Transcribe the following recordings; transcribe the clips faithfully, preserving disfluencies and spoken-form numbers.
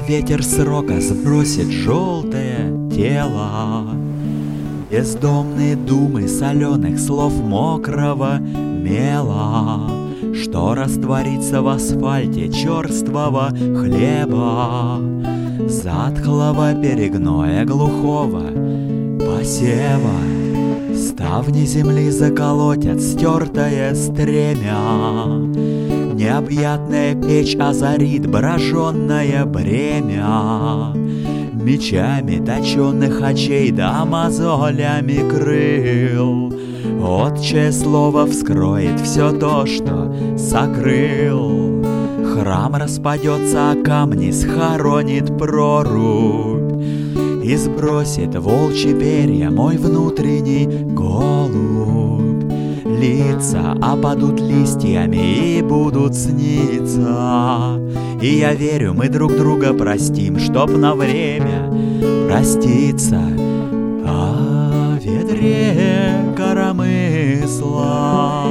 ветер срока сбросит желтое тело. Бездомные думы соленых слов мокрого мела, что растворится в асфальте черствого хлеба, затхлого перегноя глухого посева. Ставни земли заколотят стертое стремя, необъятная печь озарит броженное бремя. Мечами точенных очей да мозолями крыл отчее слово вскроет все то, что сокрыл. Храм распадется, а камни схоронит прорубь и сбросит волчьи перья мой внутренний голубь. Лица опадут листьями и будут сниться, и я верю, мы друг друга простим, чтоб на время проститься. О ведре коромысла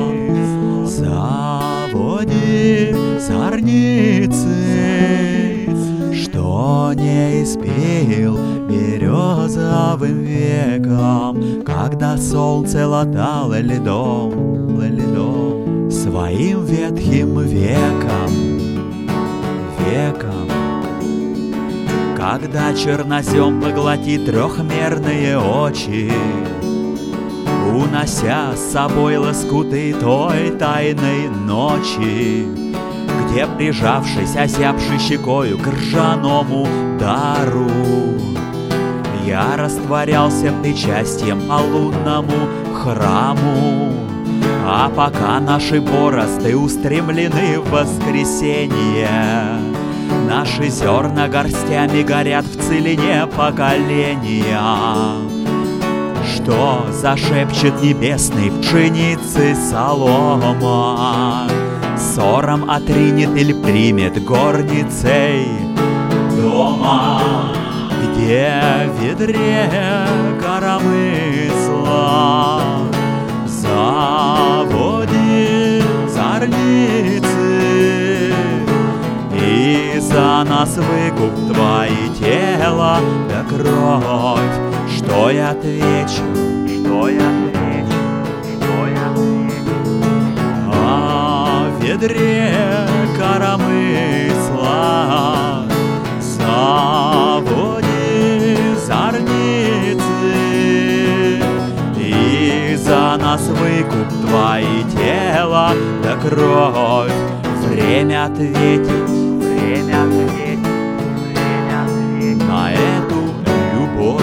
заводи зорницы, что не испил березовым веком, когда солнце латало льдом, льдом своим ветхим веком, веком. Когда чернозем поглотит трехмерные очи, унося с собой лоскуты той тайной ночи, где, прижавшись, осяпшей щекою к ржаному дару, я растворялся причастием по лунному храму. А пока наши борозды устремлены в воскресенье, наши зерна горстями горят в целине поколения. Что зашепчет небесной пшеницы солома, ссором отринет или примет горницей дома, где в ведре коромысла заводи зорницы, и за нас выкуп твои тела да кровь. Что я отвечу, что я отвечу, что я отвечу? О ведре коромысла заводи зорницы, и за нас выкуп твои тела да кровь. Время ответить, время ответить, время ответить на эту любовь.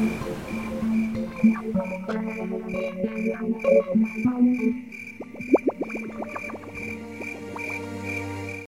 Thank you.